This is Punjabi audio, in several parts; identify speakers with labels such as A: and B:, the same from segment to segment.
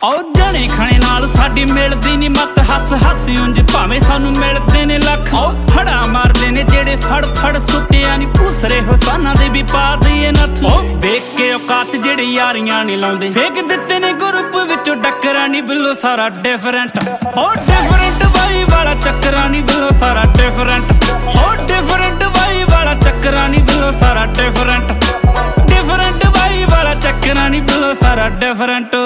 A: ਉਹ ਜਣੇ ਖਣੇ ਨਾਲ ਸਾਡੀ ਮਿਲਦੀ ਨੀ ਮੱਤ ਹੱਸ ਹੱਸ ਉਂਝ ਭਾਵੇਂ ਸਾਨੂੰ ਮਿਲਦੇ ਨੇ ਲੱਖ ਉਹ ਫੜਾ ਮਾਰਦੇ ਨੇ ਜਿਹੜੇ ਫੜ ਫੜ ਸੁੱਟਿਆ ਨੀ ਭੂਸਰੇ ਹੁਸਾਨਾਂ ਦੇ ਵੀ ਪਾ ਦਈਏ ਨੱਥ ਉਹ ਵੇਖ ਕੇ ਔਕਾਤ ਜਿਹੜੇ ਯਾਰੀਆਂ ਨੀ ਲਾਉਂਦੇ ਫੇਕ ਦਿੱਤੇ ਨੇ ਗਰੁੱਪ ਵਿੱਚੋਂ ਡੱਕਰਾਂ ਨੀ ਬਿੱਲੋ ਸਾਰਾ ਡਿਫਰੈਂਟ ਉਹ ਡਿਫਰੈਂਟ ਵਾਈ ਵਾਲਾ ਚੱਕਰਾਂ ਨੀ ਬਿੱਲੋ ਸਾਰਾ ਡਿਫਰੈਂਟ ਉਹ ਡਿਫਰੈਂਟ ਵਾਈ ਵਾਲਾ ਚੱਕਰਾਂ ਨੀ ਬਿੱਲੋ ਸਾਰਾ ਡਿਫਰੈਂਟ ਡਿਫਰੈਂਟ ਵਾਈ ਵਾਲਾ ਚੱਕਰਾਂ ਨੀ ਬਿੱਲੋ ਸਾਰਾ ਡਿਫਰੈਂਟ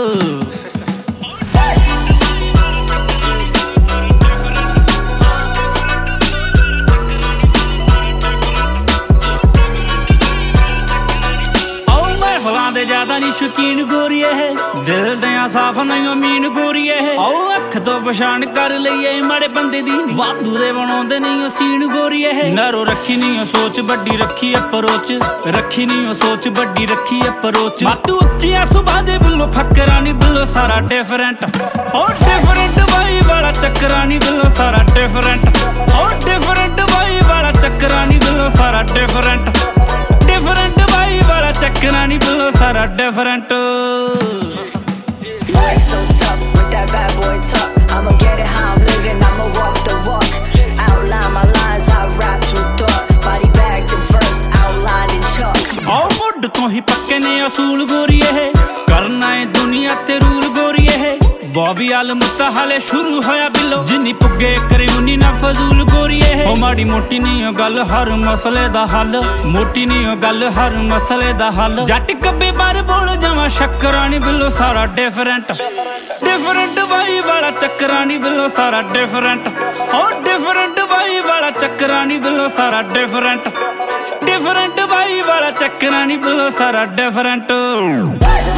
A: ਦੇ ਜ਼ਿਆਦਾ ਨੀ ਸ਼ੌਕੀਨ ਗੋਰੀਏ ਦਿਲ ਦਿਆਂ ਸਾਫ ਨਹੀਂ ਅਮੀਨ ਗੋਰੀਏ ਆਓ ਅੱਖ ਤੋਂ ਪਛਾਣ ਕਰ ਲਈਏ ਮਾੜੇ ਬੰਦੇ ਦੀ ਵਾਧੂ ਦੇ ਬਣਾਉਂਦੇ ਨਹੀਂ ਉਹ ਸੀਨ ਗੋਰੀਏ ਨਰੋ ਰੱਖੀ ਨਹੀਂ ਉਹ ਸੋਚ ਵੱਡੀ ਰੱਖੀ ਅਪਰੋਚ ਰੱਖੀ ਨਹੀਂ ਉਹ ਸੋਚ ਵੱਡੀ ਰੱਖੀ ਅਪਰੋਚ ਮਾਤੂ ਉੱਚੀਆਂ ਸੁਭਾ ਦੇ ਬਿੱਲੋ ਫੱਕਰਾਂ ਨੀ ਬਿੱਲੋ ਸਾਰਾ ਡਿਫਰੈਂਟ ਉਹ ਡਿਫਰੈਂਟ ਵਾਈ ਵਾਲਾ ਚੱਕਰਾਂ ਨੀ ਬਿੱਲੋ ਸਾਰਾ ਡਿਫਰੈਂਟ ਉਹ ਡਿਫਰੈਂਟ ਵਾਈ ਵਾਲਾ ਚੱਕਰਾਂ ਨੀ ਬਿੱਲੋ ਸਾਰਾ ਡਿਫਰੈਂਟ ਡਿਫਰੈਂਟ ਵਾਈ ਵਾਲਾ ਚੱਕਰਾਂ ਨੀ ਬਿੱਲੋ ਸਾਰਾ different
B: Life so tough with that bad boy talk. I'ma get it how I'm living, I'ma walk the walk. Outline my lines, I rap through thought. Body bag the verse, outlined in chalk.
A: ਆਓ ਮੁੱਢ ਤੋਂ ਹੀ ਪੱਕੇ ਨੇ ਅਸੂਲ ਗੋਰੀਏ ਕਰਨਾ ਏ ਦੁਨੀਆ ਤੇ ਰੂਲ ਗੋਰੀਏ ਬੌਬੀ ਆਲਮ ਤਾਂ ਹਾਲੇ ਸ਼ੁਰੂ ਹੋਇਆ ਬਿੱਲੋ ਜਿੰਨੀ ਪੁੱਗੇ ਕਰੇ ਉਨੀ ਨਾ ਫਜ਼ੂਲ ਗੋਰੀਏ ਉਹ ਮਾੜੀ ਮੋਟੀ ਨਹੀਂ ਉਹ ਗੱਲ ਹਰ ਮਸਲੇ ਦਾ ਹੱਲ ਮੋਟੀ ਨਹੀਂ ਉਹ ਗੱਲ ਹਰ ਮਸਲੇ ਦਾ ਹੱਲ ਜੱਟ ਕੱਬੇ ਬਾਰ ਬੋਲ ਜਾਵਾਂ ਸ਼ੱਕਰਾਂ ਨੀ ਬਿੱਲੋ ਸਾਰਾ ਡਿਫਰੈਂਟ ਡਿਫਰੈਂਟ ਵਾਈ ਵਾਲਾ ਚੱਕਰਾਂ ਨੀ ਬਿੱਲੋ ਸਾਰਾ ਡਿਫਰੈਂਟ ਉਹ ਡਿਫਰੈਂਟ ਵਾਈ ਵਾਲਾ ਚੱਕਰਾਂ ਨੀ ਬਿੱਲੋ ਸਾਰਾ ਡਿਫਰੈਂਟ ਡਿਫਰੈਂਟ ਵਾਈ ਵਾਲਾ ਚੱਕਰਾਂ ਨੀ ਬਿੱਲੋ ਸਾਰਾ ਡਿਫਰੈਂਟ